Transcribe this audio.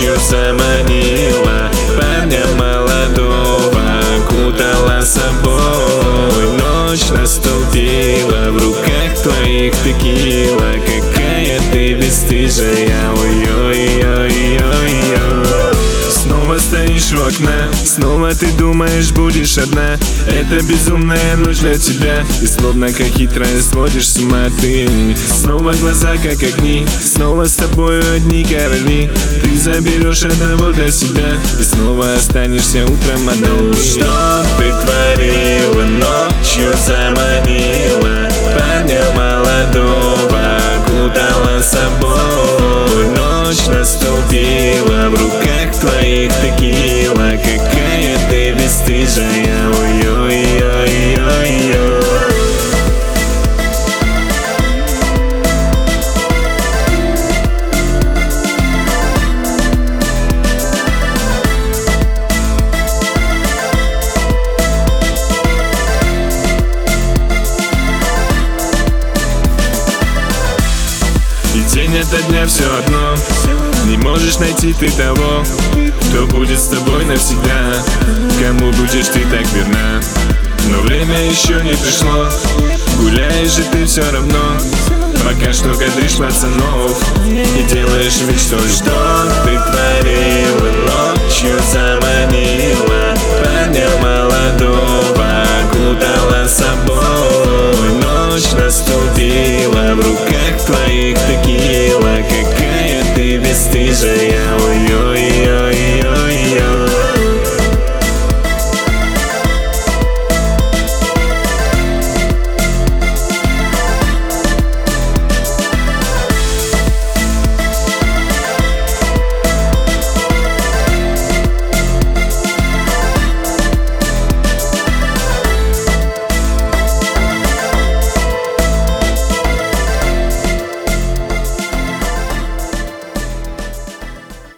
ночью заманила парня молодого, окутала собой. Ночь наступила, в руках твоих текила. Какая ты бесстыжая, ой-ой-ой-ой-ой. Снова стоишь у окна, снова ты думаешь, будешь одна. Это безумная ночь для тебя, и словно как хитрая сводишь с ума ты. Снова глаза как огни, снова с тобою одни короли. Ты заберешь одного для себя, и снова останешься утром одной. Что ты творила, ночью заманила парня молодого, окутала собой. Ночь наступила, в руках твоих текила. Какая ты бесстыжая, ой-ой-ой-ой-ой. И день ото дня все одно, не можешь найти ты того, кто будет с тобой навсегда, кому будешь ты так верна. Но время еще не пришло, гуляешь же ты все равно, пока что кадришь пацанов и делаешь вид, что ты творила, ночью заманила